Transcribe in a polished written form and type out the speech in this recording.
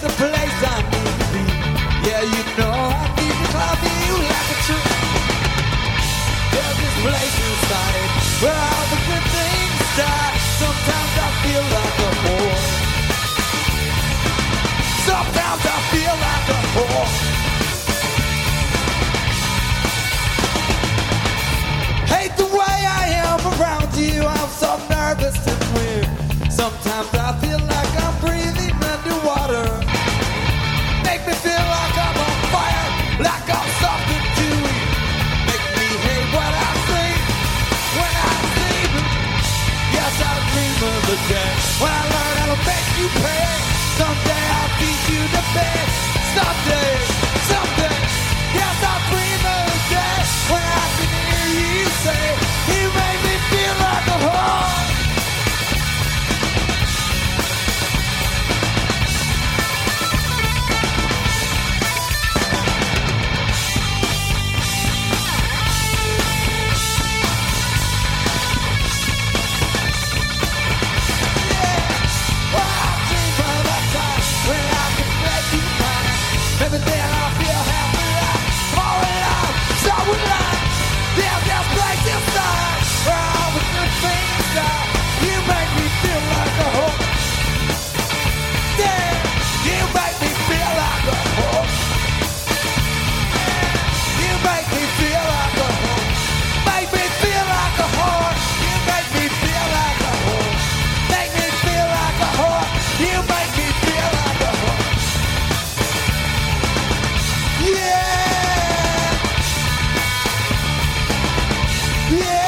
the place I need to be. Yeah, you know I need to climb you like a tree. There's this place inside where all the good things start. Sometimes I feel like a whore. Sometimes I feel like a whore. Hate the way I am around you. I'm so nervous and weird. Sometimes I feel like I'm breathing underwater. Make me feel like I'm on fire, like I'm something to eat. Make me hate what I see when I sleep. Yes, I dream of the day when I learn how to make you pay. Someday I'll beat you to bed. Someday, someday. Yes, I dream of the day when I can hear you say, you make me feel like a whore. Every day I feel happy, I'm all in love, so in love. There's this place inside where all the good things start. You make me feel like a whore. Yeah, you make me feel like a whore. You make me feel like a whore. Make me feel like a whore. You make me feel like a whore. Make me feel like a whore. You make me feel like a whore. Yeah! Yeah!